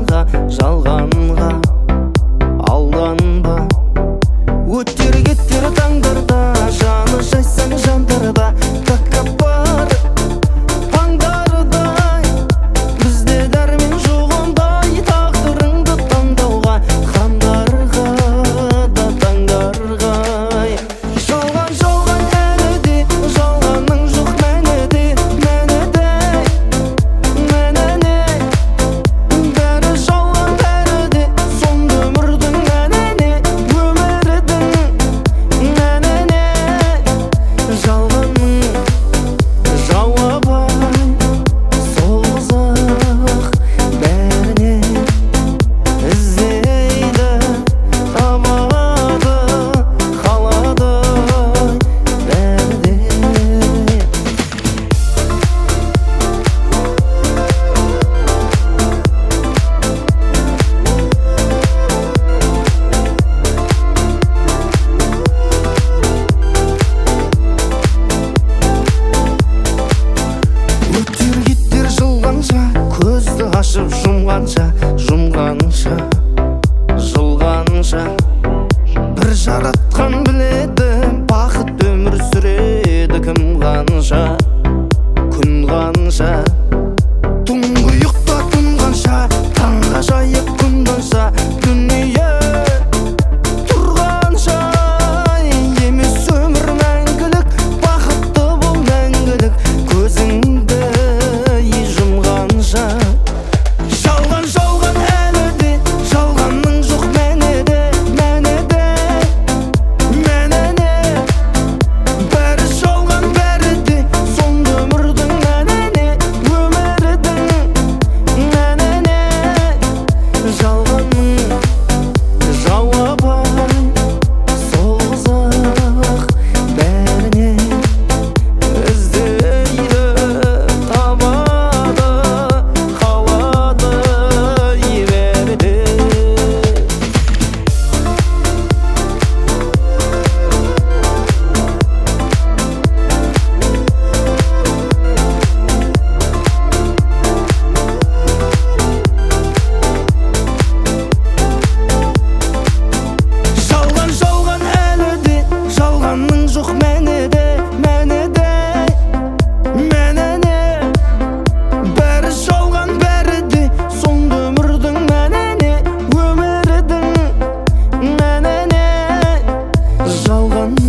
жалғанға, жалғанға алданба. Өттер кеттер таңдарда, жаны жайсаң жандарда, тәкаппар паңдардай. Бізде дәрмен жоқ ондай, тағдырыңды таңдауға, хандарға да таңдарғай. Жалған жалған әлі де, жалғанның жоқ мәні де, мәні де, мәні не. Бәрі жалған бәрі де, сонда өмірдің мәні не, өмірдің мәні не. Жалғанның жауабы сол қызық бәріне, іздейді табады қалады бәрі де. Өттер кеттер жылғанша, көзді ашып жұмғанша, жұмғанша жылғанша. Бір жаратқан біледі, бақыт өмір сүреді кім қанша, күн қанша. Тұңғиықта тұнғанша, таңға жайып күн қанша, дүние тұрғанша. Емес өмір мәңгілік, бақытты бол мәңгілік, көзіңді жұмғанша. Жалған жалған әлі де, жалғанның жоқ мәні де, мәні де, мәні не. Бәрі жалған бәрі де, сонда өмірдің мәні не, өмірдің мәні не. Жалғанның жауабы сол қызық бәріне, іздейді табады қалады бәрі де. Жалған жалған әлі де, жалғанның жоқ мәні де, мәні де, мәні не. Бәрі жалған бәрі де, сонда өмірдің мәні не, өмірдің мәні не. Жалған